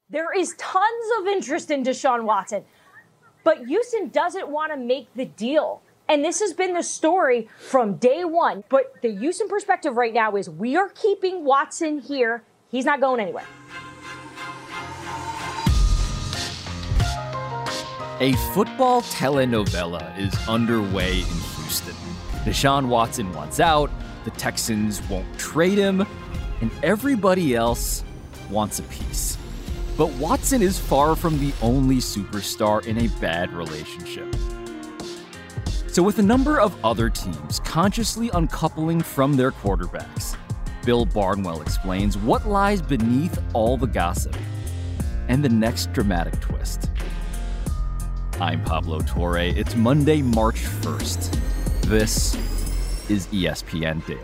There is tons of interest in Deshaun Watson, but Houston doesn't want to make the deal. And this has been the story from day one. But the Houston perspective right now is we are keeping Watson here. He's not going anywhere. A football telenovela is underway in Houston. Deshaun Watson wants out, the Texans won't trade him, and everybody else wants a piece. But Watson is far from the only superstar in a bad relationship. So with a number of other teams consciously uncoupling from their quarterbacks, Bill Barnwell explains what lies beneath all the gossip and the next dramatic twist. I'm Pablo Torre. It's Monday, March 1st. This is ESPN Daily.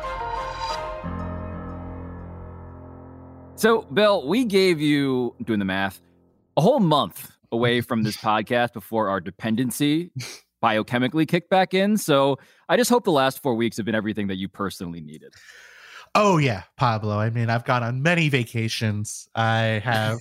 So, Bill, we gave you, doing the math, a whole month away from this podcast before our dependency biochemically kicked back in. So I just hope the last 4 weeks have been everything that you personally needed. Oh, yeah, Pablo. I mean, I've gone on many vacations. I have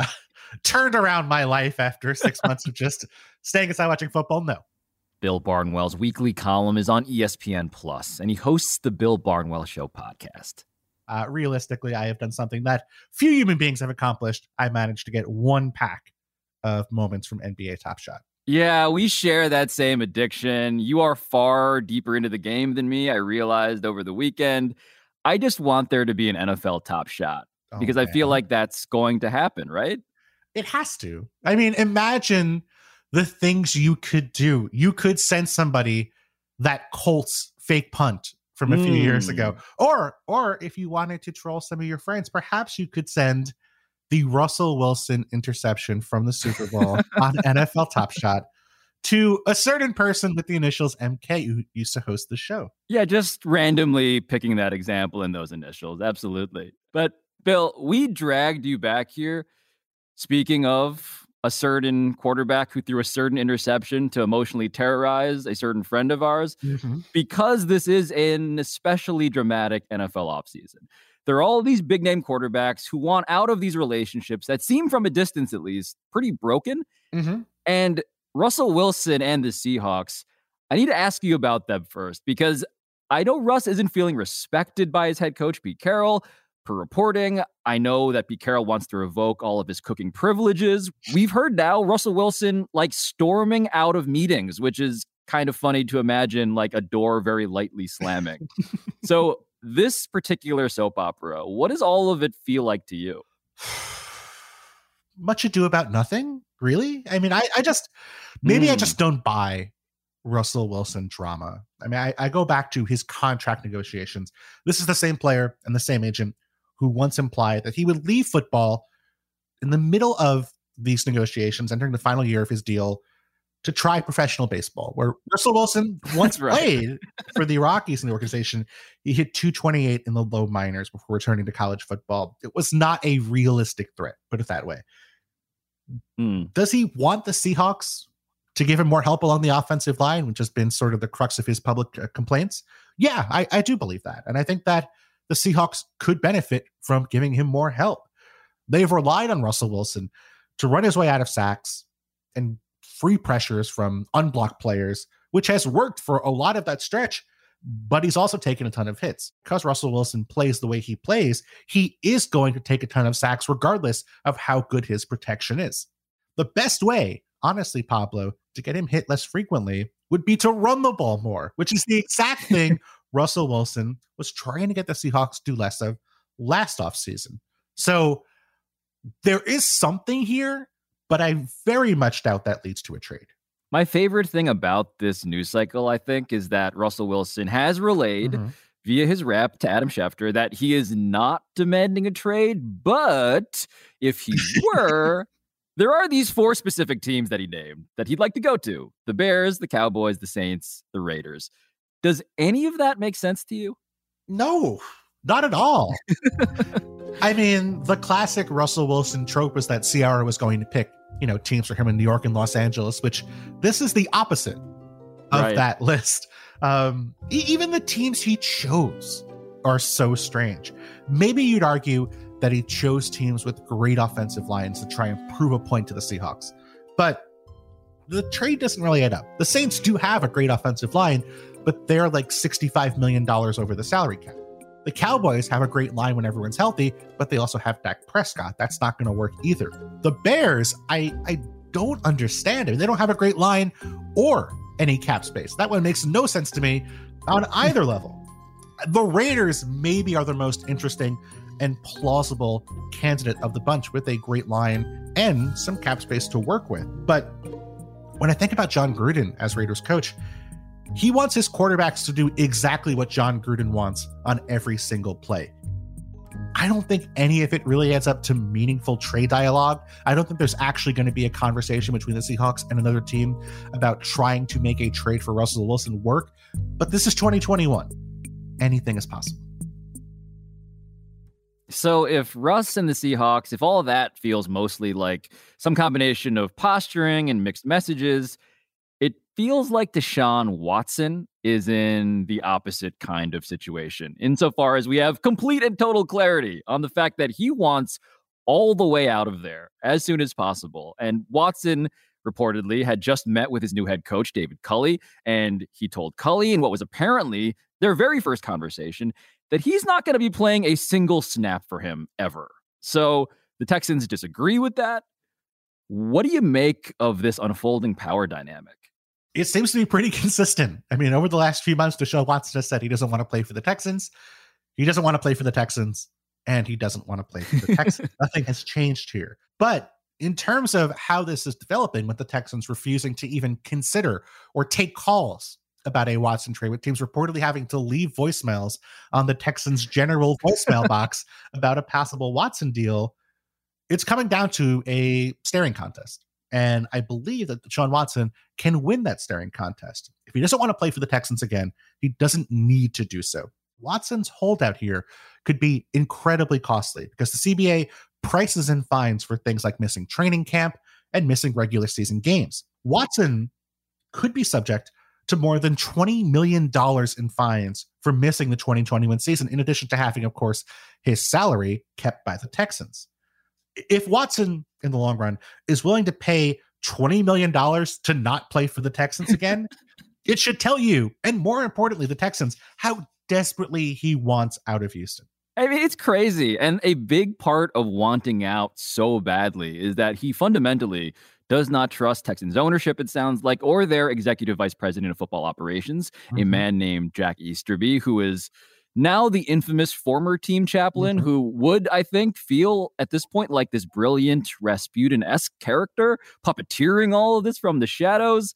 turned around my life after 6 months of just staying inside watching football. No. Bill Barnwell's weekly column is on ESPN Plus, and he hosts the Bill Barnwell Show podcast. Realistically, I have done something that few human beings have accomplished. I managed to get one pack of moments from NBA Top Shot. Yeah, we share that same addiction. You are far deeper into the game than me, I realized over the weekend. I just want there to be an NFL Top Shot because I feel like that's going to happen, right? It has to. I mean, imagine the things you could do. You could send somebody that Colts fake punt from a few years ago. Or if you wanted to troll some of your friends, perhaps you could send the Russell Wilson interception from the Super Bowl on NFL Top Shot to a certain person with the initials MK who used to host the show. Yeah, just randomly picking that example in those initials. Absolutely. But Bill, we dragged you back here. Speaking of a certain quarterback who threw a certain interception to emotionally terrorize a certain friend of ours, because this is an especially dramatic NFL offseason. There are all these big name quarterbacks who want out of these relationships that seem from a distance, at least, pretty broken. And Russell Wilson and the Seahawks, I need to ask you about them first, because I know Russ isn't feeling respected by his head coach, Pete Carroll. Per reporting, I know that Pete Carroll wants to revoke all of his cooking privileges. We've heard now Russell Wilson storming out of meetings, which is kind of funny to imagine, like a door very lightly slamming. So this particular soap opera, what does all of it feel like to you? Much ado about nothing, really. I mean, I just don't buy Russell Wilson drama. I mean, I go back to his contract negotiations. This is the same player and the same agent who once implied that he would leave football in the middle of these negotiations, entering the final year of his deal, to try professional baseball, where Russell Wilson once played for the Rockies in the organization. He hit .228 in the low minors before returning to college football. It was not a realistic threat, put it that way. Does he want the Seahawks to give him more help along the offensive line, which has been sort of the crux of his public complaints? Yeah, I do believe that. And I think that the Seahawks could benefit from giving him more help. They've relied on Russell Wilson to run his way out of sacks and free pressures from unblocked players, which has worked for a lot of that stretch, but he's also taken a ton of hits. Because Russell Wilson plays the way he plays, he is going to take a ton of sacks regardless of how good his protection is. The best way, honestly, Pablo, to get him hit less frequently would be to run the ball more, which is the exact thing Russell Wilson was trying to get the Seahawks to do less of last offseason. So there is something here, but I very much doubt that leads to a trade. My favorite thing about this news cycle, I think, is that Russell Wilson has relayed via his rep to Adam Schefter that he is not demanding a trade, but if he were, there are these 4 specific teams that he named that he'd like to go to: the Bears, the Cowboys, the Saints, the Raiders. Does any of that make sense to you? No, not at all. I mean, the classic Russell Wilson trope was that Ciara was going to pick, teams for him in New York and Los Angeles, which this is the opposite of that list. Even the teams he chose are so strange. Maybe you'd argue that he chose teams with great offensive lines to try and prove a point to the Seahawks. But the trade doesn't really add up. The Saints do have a great offensive line, but they're like $65 million over the salary cap. The Cowboys have a great line when everyone's healthy, but they also have Dak Prescott. That's not going to work either. The Bears, I don't understand it. They don't have a great line or any cap space. That one makes no sense to me on either level. The Raiders maybe are the most interesting and plausible candidate of the bunch with a great line and some cap space to work with. But when I think about John Gruden as Raiders coach, he wants his quarterbacks to do exactly what John Gruden wants on every single play. I don't think any of it really adds up to meaningful trade dialogue. I don't think there's actually going to be a conversation between the Seahawks and another team about trying to make a trade for Russell Wilson work. But this is 2021. Anything is possible. So if Russ and the Seahawks, if all of that feels mostly like some combination of posturing and mixed messages, it feels like Deshaun Watson is in the opposite kind of situation, insofar as we have complete and total clarity on the fact that he wants all the way out of there as soon as possible. And Watson reportedly had just met with his new head coach, David Culley, and he told Culley in what was apparently their very first conversation that he's not going to be playing a single snap for him ever. So the Texans disagree with that. What do you make of this unfolding power dynamic? It seems to be pretty consistent. I mean, over the last few months, Deshaun Watson has said he doesn't want to play for the Texans. He doesn't want to play for the Texans, and he doesn't want to play for the Texans. Nothing has changed here. But in terms of how this is developing, with the Texans refusing to even consider or take calls about a Watson trade, with teams reportedly having to leave voicemails on the Texans' general voicemail box about a possible Watson deal, it's coming down to a staring contest. And I believe that Deshaun Watson can win that staring contest. If he doesn't want to play for the Texans again, he doesn't need to do so. Watson's holdout here could be incredibly costly because the CBA prices in fines for things like missing training camp and missing regular season games. Watson could be subject to more than $20 million in fines for missing the 2021 season, in addition to having, of course, his salary kept by the Texans. If Watson, in the long run, is willing to pay $20 million to not play for the Texans again, it should tell you, and more importantly, the Texans, how desperately he wants out of Houston. I mean, it's crazy. And a big part of wanting out so badly is that he fundamentally does not trust Texans ownership, it sounds like, or their executive vice president of football operations, a man named Jack Easterby, who is now the infamous former team chaplain, who would, I think, feel at this point like this brilliant Rasputin-esque character, puppeteering all of this from the shadows.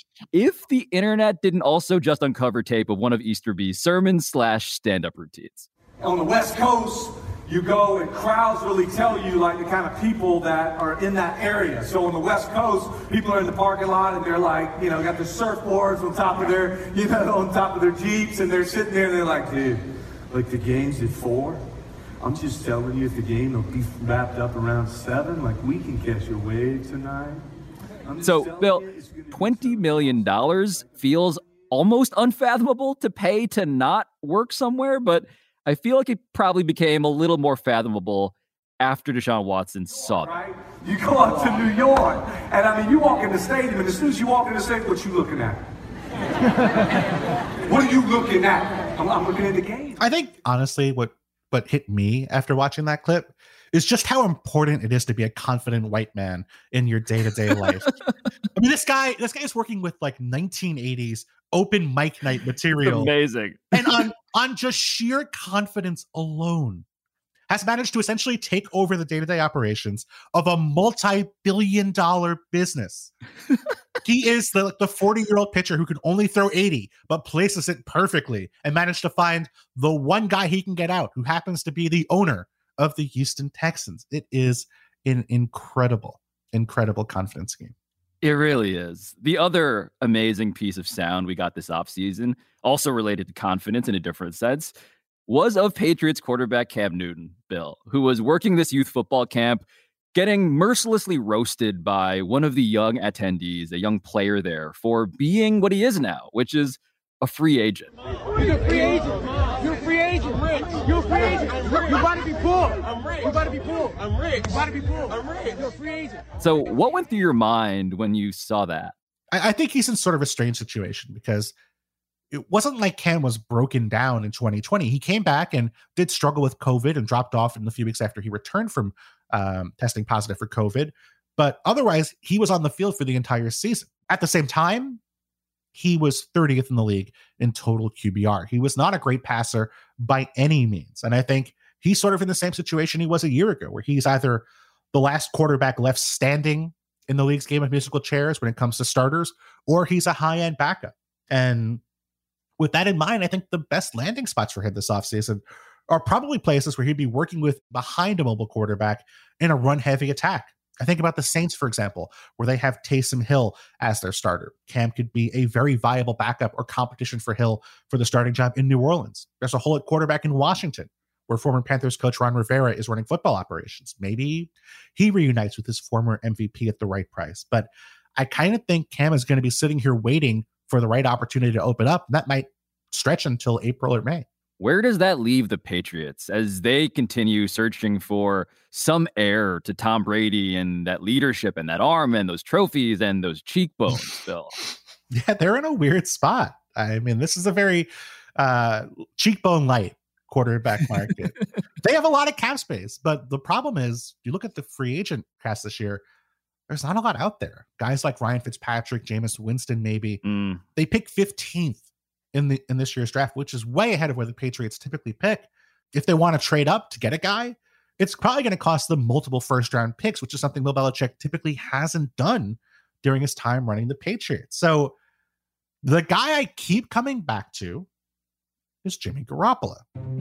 If the internet didn't also just uncover tape of one of Easterby's sermons / stand-up routines. On the West Coast, you go and crowds really tell you like the kind of people that are in that area. So on the West Coast, people are in the parking lot and they're like, you know, got their surfboards on top of their, you know, on top of their Jeeps, and they're sitting there and they're like, dude, like the game's at 4. I'm just telling you, if the game will be wrapped up around 7, like we can catch a wave tonight. So, Bill, $20 million feels almost unfathomable to pay to not work somewhere, but I feel like it probably became a little more fathomable after Deshaun Watson saw that. Right? You go out to New York, and I mean, you walk in the stadium, and as soon as you walk in the stadium, what you looking at? What are you looking at? I'm looking at the game. I think, honestly, what hit me after watching that clip is just how important it is to be a confident white man in your day-to-day life. I mean, this guy is working with like 1980s open mic night material. Amazing. And on just sheer confidence alone, has managed to essentially take over the day-to-day operations of a multi-billion-dollar business. He is the 40-year-old pitcher who can only throw 80, but places it perfectly and managed to find the one guy he can get out, who happens to be the owner of the Houston Texans. It is an incredible confidence game. It really is. The other amazing piece of sound we got this offseason, also related to confidence in a different sense, was of Patriots quarterback Cam Newton, Bill, who was working this youth football camp, getting mercilessly roasted by one of the young attendees, a young player there, for being what he is now, which is a free agent. You're a free agent. You're a free agent. agent. I'm rich. You're a free agent. I'm rich. You about to be pulled. I'm rich. You about to be pulled. I'm rich. You about to be pulled. I'm rich. You're a free agent. So what went through your mind when you saw that? I think he's in sort of a strange situation because it wasn't like Cam was broken down in 2020. He came back and did struggle with COVID and dropped off in the few weeks after he returned from testing positive for COVID. But otherwise, he was on the field for the entire season. At the same time, he was 30th in the league in total QBR. He was not a great passer by any means. And I think he's sort of in the same situation he was a year ago, where he's either the last quarterback left standing in the league's game of musical chairs when it comes to starters, or he's a high-end backup. And with that in mind, I think the best landing spots for him this offseason are probably places where he'd be working with behind a mobile quarterback in a run-heavy attack. I think about the Saints, for example, where they have Taysom Hill as their starter. Cam could be a very viable backup or competition for Hill for the starting job in New Orleans. There's a hole at quarterback in Washington, where former Panthers coach Ron Rivera is running football operations. Maybe he reunites with his former MVP at the right price. But I kind of think Cam is going to be sitting here waiting for the right opportunity to open up. And that might stretch until April or May. Where does that leave the Patriots as they continue searching for some heir to Tom Brady and that leadership and that arm and those trophies and those cheekbones, Bill? Yeah, they're in a weird spot. I mean, this is a very cheekbone light quarterback market. They have a lot of cap space, but the problem is, you look at the free agent cast this year, there's not a lot out there. Guys like Ryan Fitzpatrick, Jameis Winston, maybe. They pick 15th in this year's draft, which is way ahead of where the Patriots typically pick. If they want to trade up to get a guy, it's probably going to cost them multiple first-round picks, which is something Bill Belichick typically hasn't done during his time running the Patriots. So the guy I keep coming back to is Jimmy Garoppolo.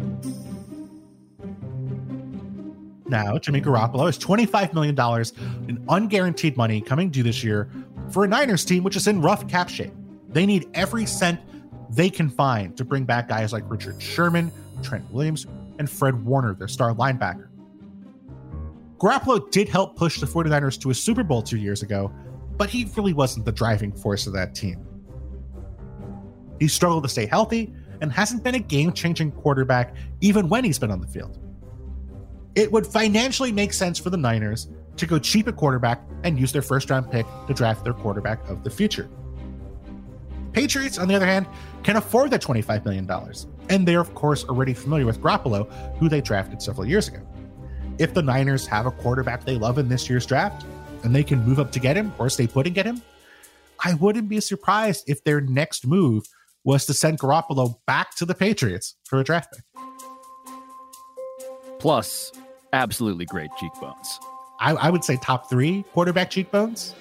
Now, Jimmy Garoppolo is $25 million in unguaranteed money coming due this year for a Niners team, which is in rough cap shape. They need every cent they can find to bring back guys like Richard Sherman, Trent Williams, and Fred Warner, their star linebacker. Garoppolo did help push the 49ers to a Super Bowl 2 years ago, but he really wasn't the driving force of that team. He struggled to stay healthy and hasn't been a game-changing quarterback even when he's been on the field. It would financially make sense for the Niners to go cheap at quarterback and use their first-round pick to draft their quarterback of the future. Patriots, on the other hand, can afford that $25 million, and they're, of course, already familiar with Garoppolo, who they drafted several years ago. If the Niners have a quarterback they love in this year's draft, and they can move up to get him or stay put and get him, I wouldn't be surprised if their next move was to send Garoppolo back to the Patriots for a draft pick. Plus, absolutely great cheekbones. I would say top 3 quarterback cheekbones.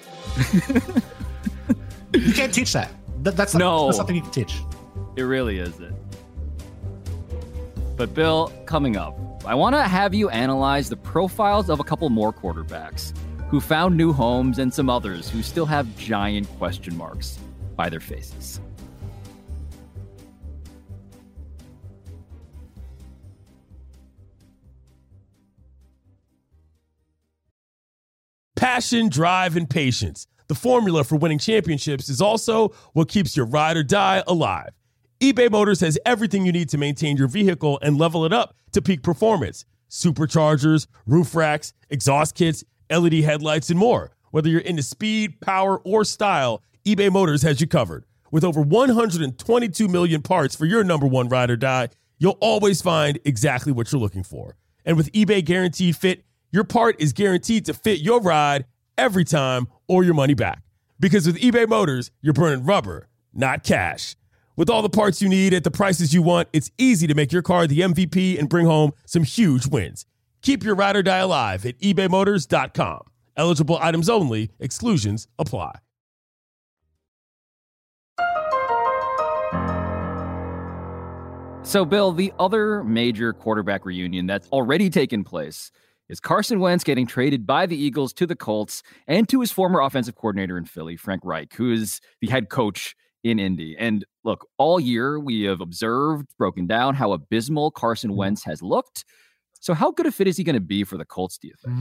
You can't teach that. That's not something you can teach. It really isn't. But Bill, coming up, I want to have you analyze the profiles of a couple more quarterbacks who found new homes and some others who still have giant question marks by their faces. Passion, drive, and patience. The formula for winning championships is also what keeps your ride or die alive. eBay Motors has everything you need to maintain your vehicle and level it up to peak performance. Superchargers, roof racks, exhaust kits, LED headlights, and more. Whether you're into speed, power, or style, eBay Motors has you covered. With over 122 million parts for your number one ride or die, you'll always find exactly what you're looking for. And with eBay Guaranteed Fit, your part is guaranteed to fit your ride every time or your money back. Because with eBay Motors, you're burning rubber, not cash. With all the parts you need at the prices you want, it's easy to make your car the MVP and bring home some huge wins. Keep your ride or die alive at ebaymotors.com. Eligible items only. Exclusions apply. So, Bill, the other major quarterback reunion that's already taken place is Carson Wentz getting traded by the Eagles to the Colts and to his former offensive coordinator in Philly, Frank Reich, who is the head coach in Indy. And look, all year we have observed, broken down how abysmal Carson Wentz has looked. So how good a fit is he going to be for the Colts, do you think?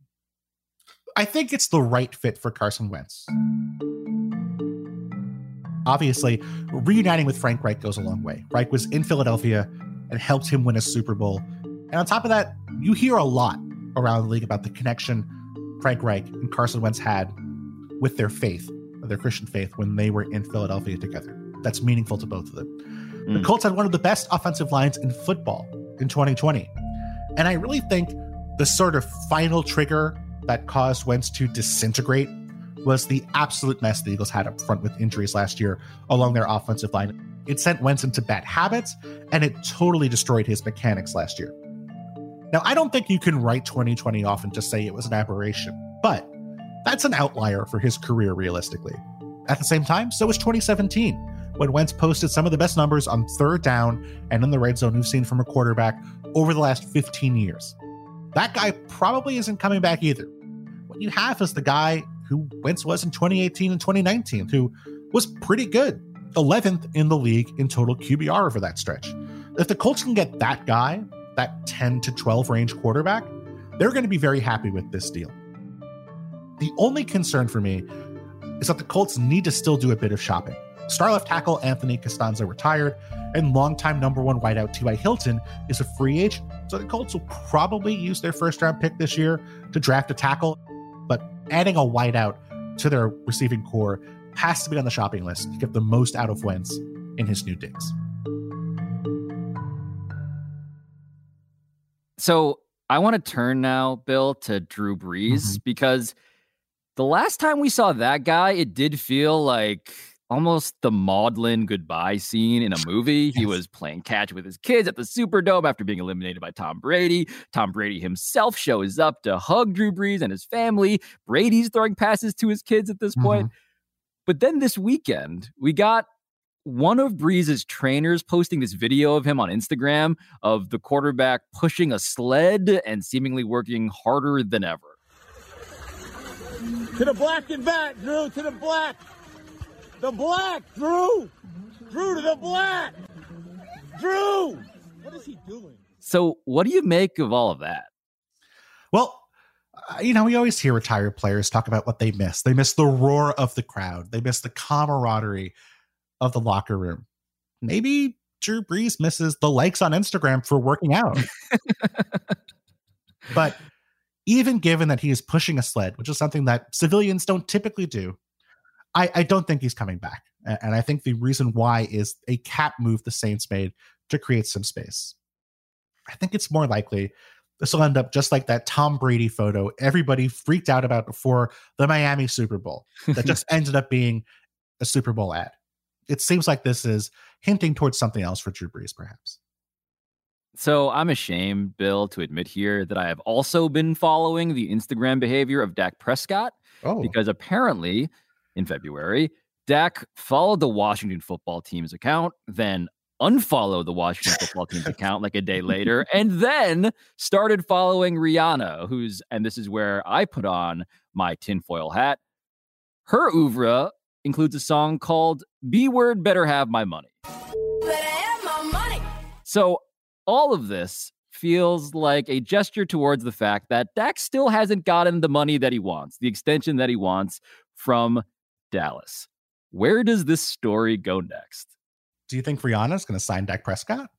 I think it's the right fit for Carson Wentz. Obviously, reuniting with Frank Reich goes a long way. Reich was in Philadelphia and helped him win a Super Bowl. And on top of that, you hear a lot around the league about the connection Frank Reich and Carson Wentz had with their faith, their Christian faith, when they were in Philadelphia together. That's meaningful to both of them. The Colts had one of the best offensive lines in football in 2020. And I really think the sort of final trigger that caused Wentz to disintegrate was the absolute mess the Eagles had up front with injuries last year along their offensive line. It sent Wentz into bad habits, and it totally destroyed his mechanics last year. Now, I don't think you can write 2020 off and just say it was an aberration, but that's an outlier for his career realistically. At the same time, so was 2017, when Wentz posted some of the best numbers on third down and in the red zone we've seen from a quarterback over the last 15 years. That guy probably isn't coming back either. What you have is the guy who Wentz was in 2018 and 2019, who was pretty good, 11th in the league in total QBR over that stretch. If the Colts can get that guy, that 10 to 12 range quarterback, they're going to be very happy with this deal. The only concern for me is that the Colts need to still do a bit of shopping. Star left tackle Anthony Costanzo retired, and longtime number one wideout T.Y. Hilton is a free agent. So the Colts will probably use their first round pick this year to draft a tackle, but adding a wideout to their receiving core has to be on the shopping list to get the most out of Wentz in his new digs. So I want to turn now, Bill, to Drew Brees, because the last time we saw that guy, it did feel like almost the maudlin goodbye scene in a movie. He was playing catch with his kids at the Superdome after being eliminated by Tom Brady. Tom Brady himself shows up to hug Drew Brees and his family. Brady's throwing passes to his kids at this point. But then this weekend, we got one of Brees' trainers posting this video of him on Instagram of the quarterback pushing a sled and seemingly working harder than ever. To the black and back, Drew, to the black. The black, Drew. Drew to the black. Drew. What is he doing? So what do you make of all of that? Well, we always hear retired players talk about what they miss. They miss the roar of the crowd. They miss the camaraderie of the locker room. Maybe Drew Brees misses the likes on Instagram for working out. But even given that he is pushing a sled, which is something that civilians don't typically do, I don't think he's coming back. And I think the reason why is a cap move the Saints made to create some space. I think it's more likely this will end up just like that Tom Brady photo everybody freaked out about before the Miami Super Bowl that just ended up being a Super Bowl ad. It seems like this is hinting towards something else for Drew Brees, perhaps. So I'm ashamed, Bill, to admit here that I have also been following the Instagram behavior of Dak Prescott, because apparently in February, Dak followed the Washington football team's account, then unfollowed the Washington football team's account like a day later, and then started following Rihanna, and this is where I put on my tinfoil hat. Her oeuvre includes a song called B-Word Better Have My Money. Better have my money. So all of this feels like a gesture towards the fact that Dak still hasn't gotten the money that he wants, the extension that he wants from Dallas. Where does this story go next? Do you think Rihanna's going to sign Dak Prescott?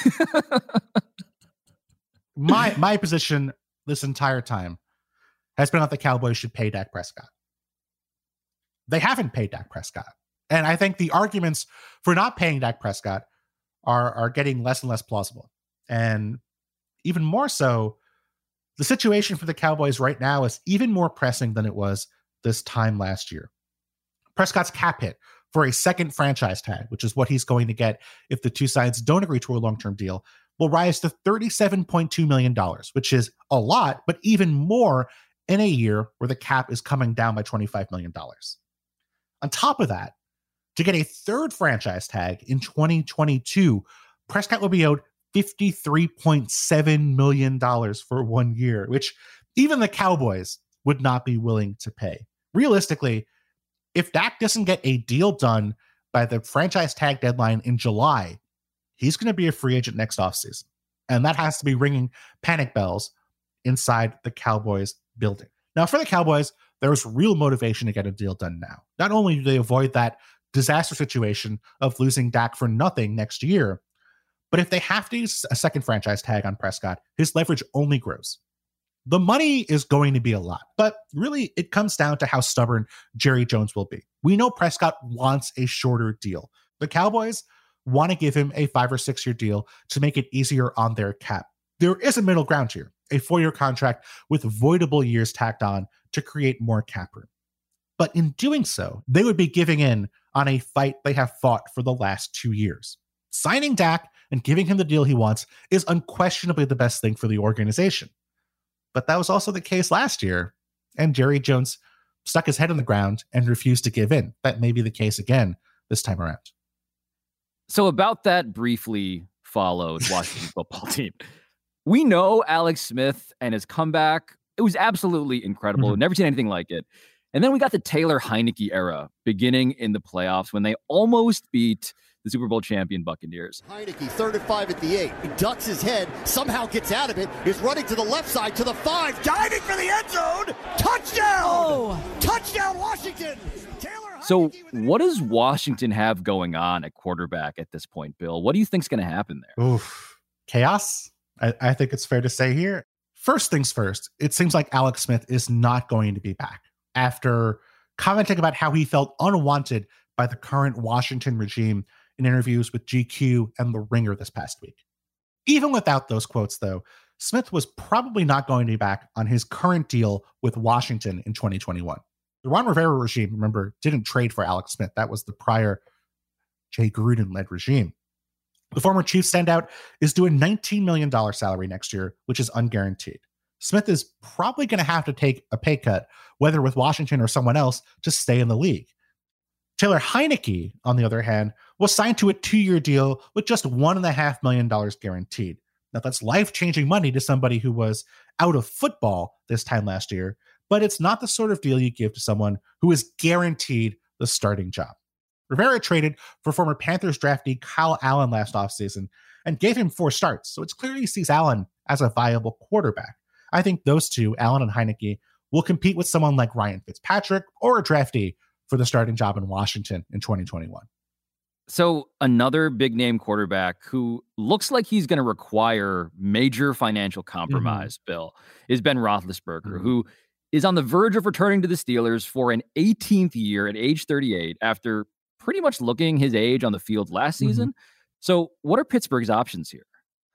My position this entire time has been that the Cowboys should pay Dak Prescott. They haven't paid Dak Prescott. And I think the arguments for not paying Dak Prescott are getting less and less plausible. And even more so, the situation for the Cowboys right now is even more pressing than it was this time last year. Prescott's cap hit for a second franchise tag, which is what he's going to get if the two sides don't agree to a long-term deal, will rise to $37.2 million, which is a lot, but even more in a year where the cap is coming down by $25 million. On top of that, to get a third franchise tag in 2022, Prescott will be owed $53.7 million for 1 year, which even the Cowboys would not be willing to pay. Realistically, if Dak doesn't get a deal done by the franchise tag deadline in July, he's going to be a free agent next offseason. And that has to be ringing panic bells inside the Cowboys building. Now, for the Cowboys, there is real motivation to get a deal done now. Not only do they avoid that disaster situation of losing Dak for nothing next year. But if they have to use a second franchise tag on Prescott, his leverage only grows. The money is going to be a lot, but really it comes down to how stubborn Jerry Jones will be. We know Prescott wants a shorter deal. The Cowboys want to give him a 5 or 6 year deal to make it easier on their cap. There is a middle ground here, a 4-year contract with voidable years tacked on to create more cap room. But in doing so, they would be giving in on a fight they have fought for the last 2 years. Signing Dak and giving him the deal he wants is unquestionably the best thing for the organization. But that was also the case last year, and Jerry Jones stuck his head in the ground and refused to give in. That may be the case again this time around. So about that briefly followed Washington football team. We know Alex Smith and his comeback. It was absolutely incredible. Mm-hmm. Never seen anything like it. And then we got the Taylor Heineke era beginning in the playoffs when they almost beat the Super Bowl champion Buccaneers. Heineke, 3rd and 5 at the 8. He ducks his head, somehow gets out of it, is running to the left side to the 5, diving for the end zone. Touchdown! Oh. Touchdown, Washington! So what does Washington have going on at quarterback at this point, Bill? What do you think's going to happen there? Oof. Chaos, I think it's fair to say here. First things first, it seems like Alex Smith is not going to be back after commenting about how he felt unwanted by the current Washington regime in interviews with GQ and The Ringer this past week. Even without those quotes, though, Smith was probably not going to be back on his current deal with Washington in 2021. The Ron Rivera regime, remember, didn't trade for Alex Smith. That was the prior Jay Gruden-led regime. The former Chiefs standout is due a $19 million salary next year, which is unguaranteed. Smith is probably going to have to take a pay cut, whether with Washington or someone else, to stay in the league. Taylor Heineke, on the other hand, was signed to a 2-year deal with just $1.5 million guaranteed. Now, that's life-changing money to somebody who was out of football this time last year, but it's not the sort of deal you give to someone who is guaranteed the starting job. Rivera traded for former Panthers draftee Kyle Allen last offseason and gave him 4 starts, so it's clear he sees Allen as a viable quarterback. I think those two, Allen and Heineke, will compete with someone like Ryan Fitzpatrick or a draftee for the starting job in Washington in 2021. So another big name quarterback who looks like he's going to require major financial compromise, Bill, is Ben Roethlisberger, who is on the verge of returning to the Steelers for an 18th year at age 38 after pretty much looking his age on the field last season. So what are Pittsburgh's options here?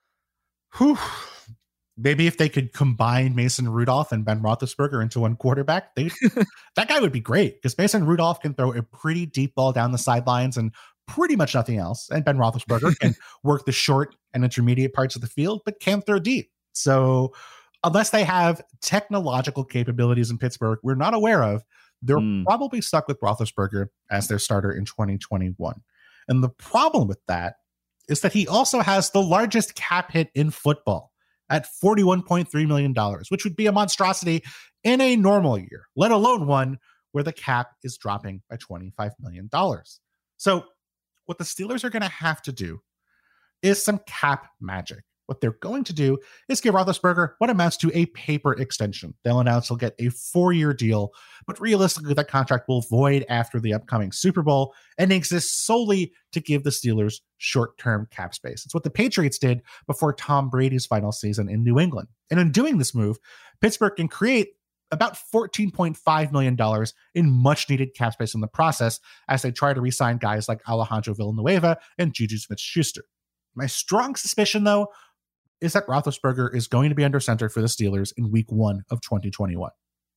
Whew. Maybe if they could combine Mason Rudolph and Ben Roethlisberger into one quarterback, that guy would be great, because Mason Rudolph can throw a pretty deep ball down the sidelines and pretty much nothing else. And Ben Roethlisberger can work the short and intermediate parts of the field, but can't throw deep. So unless they have technological capabilities in Pittsburgh we're not aware of, they're probably stuck with Roethlisberger as their starter in 2021. And the problem with that is that he also has the largest cap hit in football at $41.3 million, which would be a monstrosity in a normal year, let alone one where the cap is dropping by $25 million. So what the Steelers are going to have to do is some cap magic. What they're going to do is give Roethlisberger what amounts to a paper extension. They'll announce he'll get a 4-year deal, but realistically, that contract will void after the upcoming Super Bowl and exists solely to give the Steelers short-term cap space. It's what the Patriots did before Tom Brady's final season in New England. And in doing this move, Pittsburgh can create about $14.5 million in much-needed cap space in the process as they try to re-sign guys like Alejandro Villanueva and Juju Smith-Schuster. My strong suspicion, though, is that Roethlisberger is going to be under center for the Steelers in week 1 of 2021.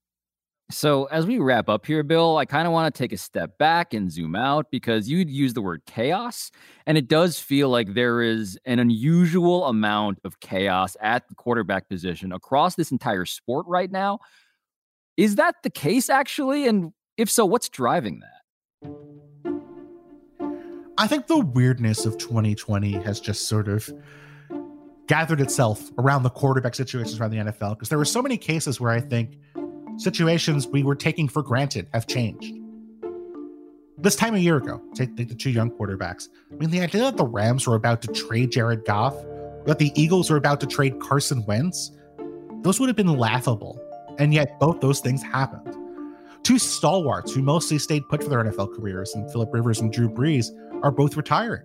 So as we wrap up here, Bill, I kind of want to take a step back and zoom out, because you'd use the word chaos, and it does feel like there is an unusual amount of chaos at the quarterback position across this entire sport right now. Is that the case, actually? And if so, what's driving that? I think the weirdness of 2020 has just sort of gathered itself around the quarterback situations around the NFL, because there were so many cases where I think situations we were taking for granted have changed. This time a year ago, take the 2 young quarterbacks. I mean, the idea that the Rams were about to trade Jared Goff, that the Eagles were about to trade Carson Wentz, those would have been laughable. And yet both those things happened. Two stalwarts who mostly stayed put for their NFL careers, and Phillip Rivers and Drew Brees, are both retiring.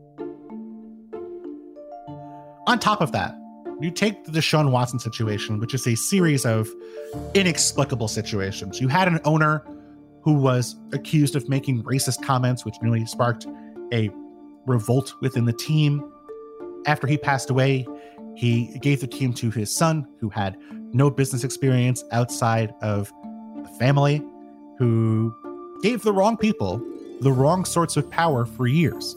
On top of that, you take the Deshaun Watson situation, which is a series of inexplicable situations. You had an owner who was accused of making racist comments, which nearly sparked a revolt within the team. After he passed away, he gave the team to his son, who had no business experience outside of the family, who gave the wrong people the wrong sorts of power for years.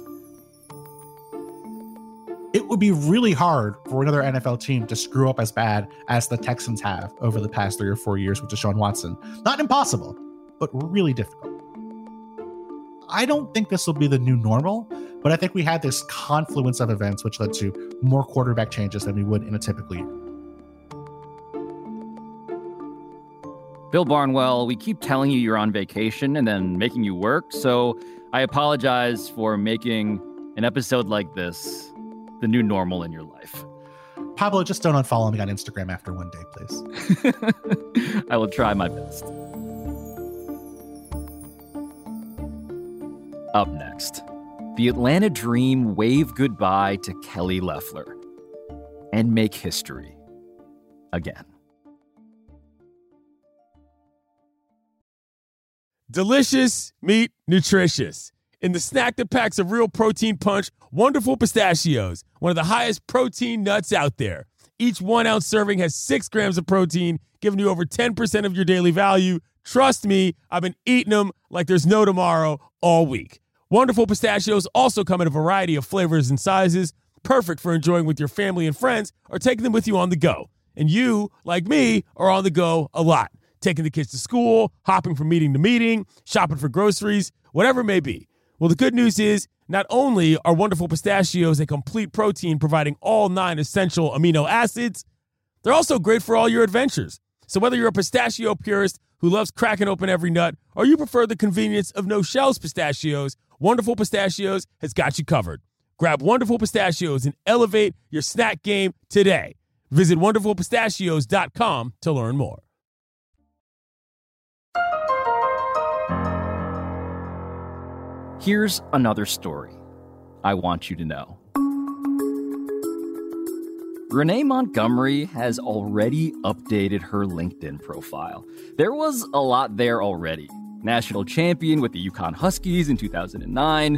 It would be really hard for another NFL team to screw up as bad as the Texans have over the past 3 or 4 years with Deshaun Watson. Not impossible, but really difficult. I don't think this will be the new normal, but I think we had this confluence of events which led to more quarterback changes than we would in a typical year. Bill Barnwell, we keep telling you you're on vacation and then making you work, so I apologize for making an episode like this the new normal in your life. Pablo, just don't unfollow me on Instagram after one day, please. I will try my best. Up next, the Atlanta Dream wave goodbye to Kelly Loeffler and make history again. Delicious meat, nutritious. In the snack that packs a real protein punch, Wonderful Pistachios, one of the highest protein nuts out there. Each 1 ounce serving has 6 grams of protein, giving you over 10% of your daily value. Trust me, I've been eating them like there's no tomorrow all week. Wonderful Pistachios also come in a variety of flavors and sizes, perfect for enjoying with your family and friends or taking them with you on the go. And you, like me, are on the go a lot. Taking the kids to school, hopping from meeting to meeting, shopping for groceries, whatever it may be. Well, the good news is not only are Wonderful Pistachios a complete protein providing all 9 essential amino acids, they're also great for all your adventures. So whether you're a pistachio purist who loves cracking open every nut or you prefer the convenience of no-shells pistachios, Wonderful Pistachios has got you covered. Grab Wonderful Pistachios and elevate your snack game today. Visit WonderfulPistachios.com to learn more. Here's another story I want you to know. Renee Montgomery has already updated her LinkedIn profile. There was a lot there already. National champion with the UConn Huskies in 2009,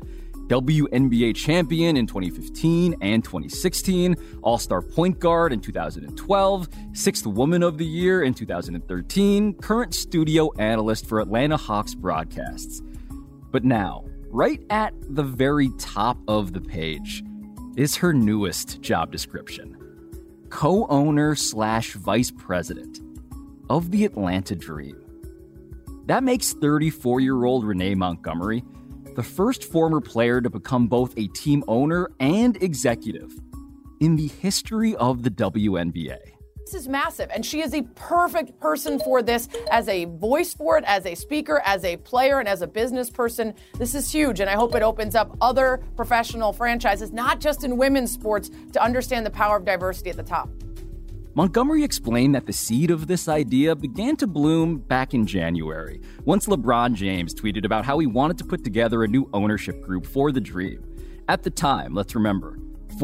WNBA champion in 2015 and 2016, All-Star point guard in 2012, 6th Woman of the Year in 2013, current studio analyst for Atlanta Hawks broadcasts. But now, right at the very top of the page is her newest job description. Co-owner / vice president of the Atlanta Dream. That makes 34-year-old Renee Montgomery the first former player to become both a team owner and executive in the history of the WNBA. This is massive, and she is a perfect person for this as a voice for it, as a speaker, as a player, and as a business person. This is huge, and I hope it opens up other professional franchises, not just in women's sports, to understand the power of diversity at the top. Montgomery explained that the seed of this idea began to bloom back in January, once LeBron James tweeted about how he wanted to put together a new ownership group for the Dream. At the time, let's remember,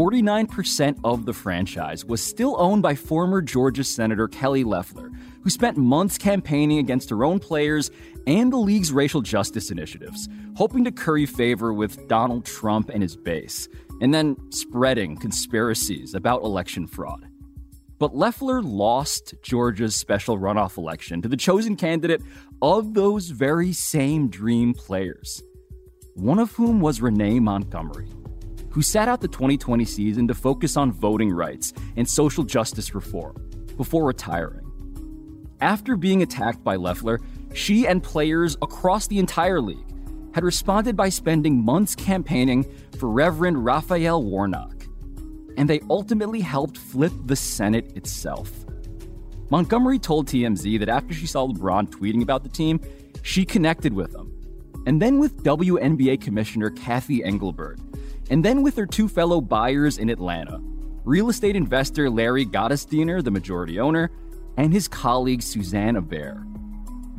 49% of the franchise was still owned by former Georgia Senator Kelly Loeffler, who spent months campaigning against her own players and the league's racial justice initiatives, hoping to curry favor with Donald Trump and his base, and then spreading conspiracies about election fraud. But Loeffler lost Georgia's special runoff election to the chosen candidate of those very same Dream players, one of whom was Renee Montgomery, who sat out the 2020 season to focus on voting rights and social justice reform before retiring. After being attacked by Loeffler, she and players across the entire league had responded by spending months campaigning for Reverend Raphael Warnock, and they ultimately helped flip the Senate itself. Montgomery told TMZ that after she saw LeBron tweeting about the team, she connected with him, and then with WNBA Commissioner Kathy Engelbert, and then with her 2 fellow buyers in Atlanta, real estate investor Larry Gottesdiener, the majority owner, and his colleague Suzanne Aber.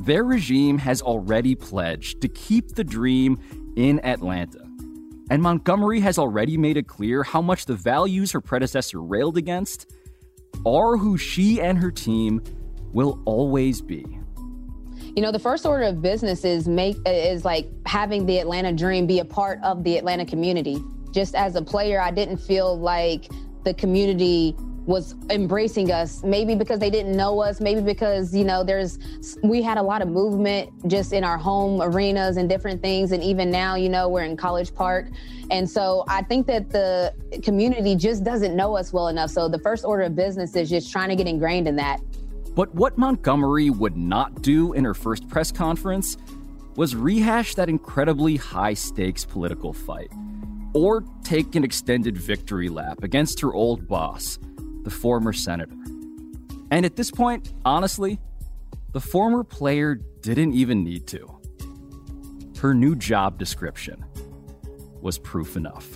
their regime has already pledged to keep the dream in Atlanta. And Montgomery has already made it clear how much the values her predecessor railed against are who she and her team will always be. You know, the first order of business is like having the Atlanta dream be a part of the Atlanta community. Just as a player, I didn't feel like the community was embracing us, maybe because they didn't know us, maybe because, you know, we had a lot of movement just in our home arenas and different things. And even now, you know, we're in College Park. And so I think that the community just doesn't know us well enough. So the first order of business is just trying to get ingrained in that. But what Montgomery would not do in her first press conference was rehash that incredibly high-stakes political fight, or take an extended victory lap against her old boss, the former senator. And at this point, honestly, the former player didn't even need to. Her new job description was proof enough.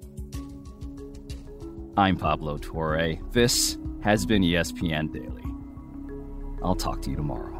I'm Pablo Torre. This has been ESPN Daily. I'll talk to you tomorrow.